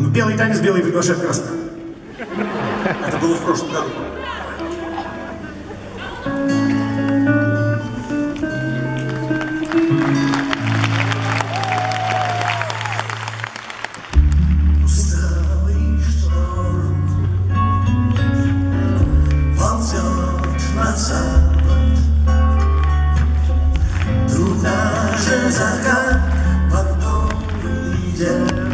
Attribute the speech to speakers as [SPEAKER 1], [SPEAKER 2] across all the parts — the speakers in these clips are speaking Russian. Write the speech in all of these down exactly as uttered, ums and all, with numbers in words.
[SPEAKER 1] Белый танец, белый приглашает красных. Это было в прошлом году.
[SPEAKER 2] Усталый шторм ползет на запад. Трудно же закат портовый держит.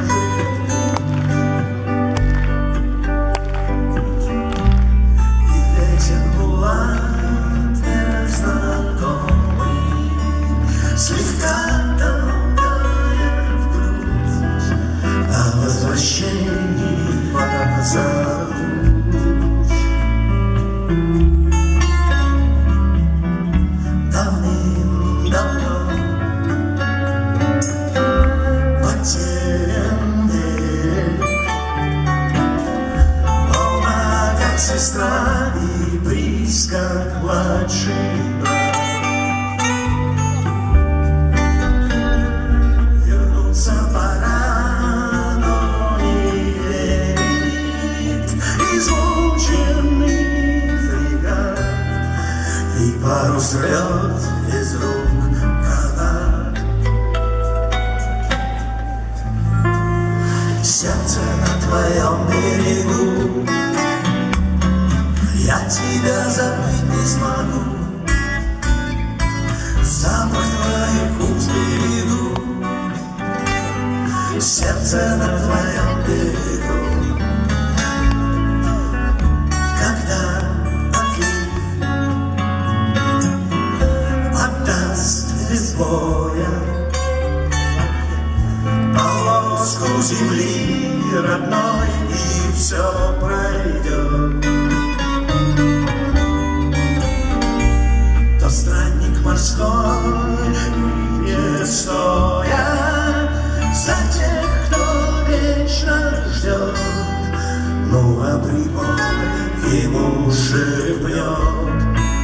[SPEAKER 2] Слегка толкая в грудь, о возвращении позабудь. Давным-давно потерян берег, волна как сестра и бриз как младший брат. Парус рвет из рук канат. Сердце на твоем берегу, я тебя забыть не смогу. Запах твоих губ берегу, сердце на твоем берегу. Когда без боя полоску земли родной, и все пройдет. То странник морской, не стоя за тех, кто вечно ждет, ну а прибой ему шепнет.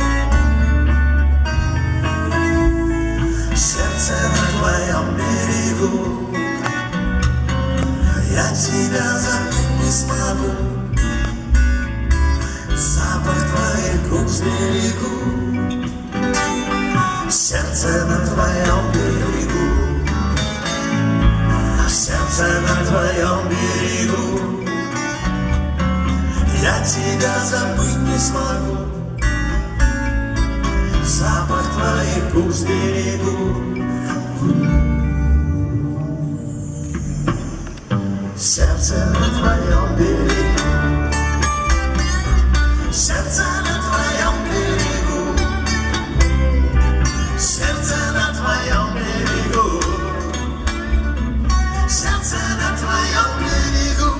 [SPEAKER 2] Сердце на твоем берегу, я тебя забыть не смогу. Запах твоих губ берегу, сердце на твоем берегу, сердце на твоем берегу, я тебя забыть не смогу. Запах твоих губ берегу, сердце на твоем берегу, сердце на твоем берегу, сердце на твоем берегу, сердце на твоем берегу.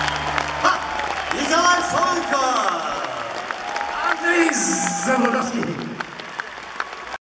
[SPEAKER 1] Николай Фонко! Андрей Заводовский!